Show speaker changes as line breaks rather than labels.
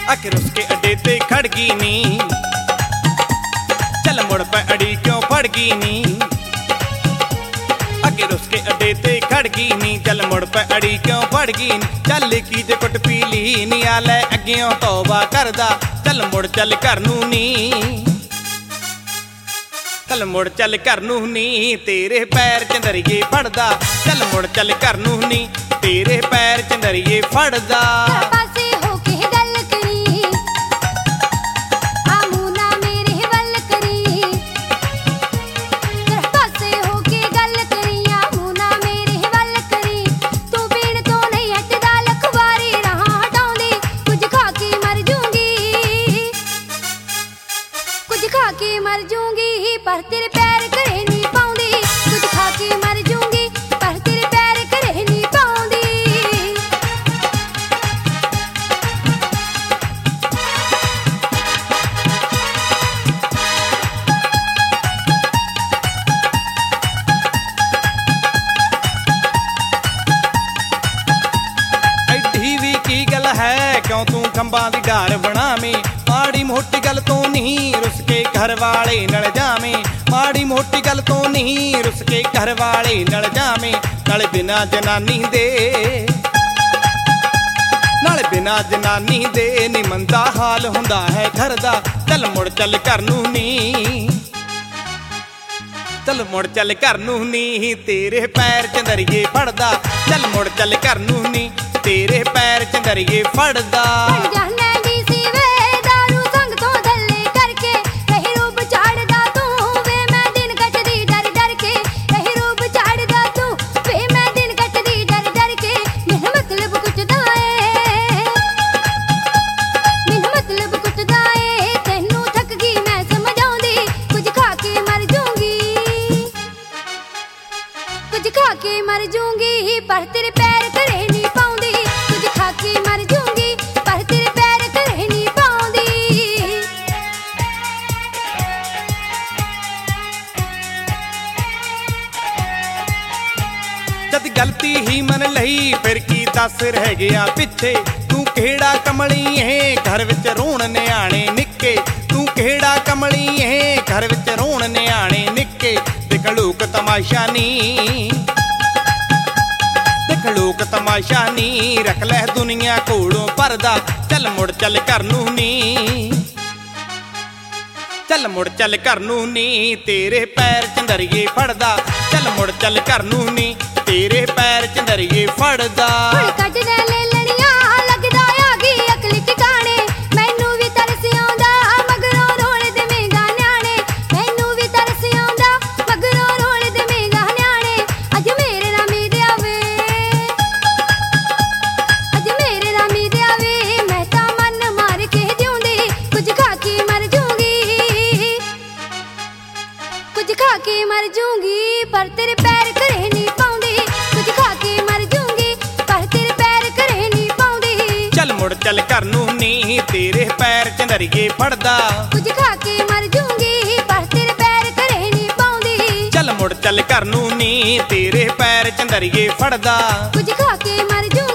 आके रुस के अड्डे ते खड़ गई नी, चल मुड़ पे अड़ी क्यों फड़ गई नी। आके रुस के अड्डे ते खड़ गई नी, चल मुड़ पे अड़ी क्यों फड़ गई नी। चल की जे कुट पी ली नी, आ लै अग्गियों तौबा करदा, चल मुड़ चल घर नूं नी। चल मुड़ चल घर नूं नी, तेरे पैर चंदरिए फड़दा, चल मुड़ चल घर नूं नी, तेरे पैर चंदरिए फड़दा।
मर जूंगी पर तेरे पैर घरे नहीं पाउंदी, कुछ खा के मर जूंगी पर तेरे पैर घरे नहीं पाउंदी।
ऐडी भी की गल है क्यों तू खंबा दी डार बनावी, माड़ी मोटी गल तो नहीं रुस के घर वाले नल जावे। माड़ी मोटी गल तो नहीं रुस के घर वाले नल जावे। नाले बिना जनानी दे, नाले बिना जनानी दे नी मंदा हाल हुंदा है घर दा। चल मुड़ चल घर नूं नी, चल मुड़ चल घर नूं नी, तेरे पैर चंदरिए फड़दा, चल मुड़ चल घर नूं नी, तेरे पैर चंदरिए फड़दा।
कुछ खा के मर जूंगी पर तेरे पैर घरे नहीं पाउंदी, कुछ खा के मर जूंगी पर तेरे पैर घरे नहीं पाउंदी।
जद गलती ही मन लही फिर की दस रह गया पिछे। तू केड़ा कमली है घर विच रोण नियाणे निक्के, तू केड़ा कमली है घर विच रोण नियाणे निक्के। देख लोक तमाशा नी, देख लोक तमाशा नी, रख लै दुनिया कोलों परदा। चल मुड़ चल घर नूं नी, चल मुड़ चल घर नूं नी, तेरे पैर चंदरिए फड़दा। चल मुड़ चल घर नूं नी, तेरे पैर चंदरिए फड़दा।
कुछ खा के मर जूंगी पर तेरे पैर घरे नहीं पाउंदी, कुछ खा के मर जूंगी पर तेरे पैर घरे नहीं पाउंदी।
चल मुड़ चल घर नूं नी, तेरे पैर चंदरिए फड़दा।
कुछ खा के मर जूंगी पर तेरे पैर घरे नहीं पाउंदी।
चल मुड़ चल घर नूं नी, तेरे पैर चंदरिए फड़दा।
कुछ खा के मर जूंगी।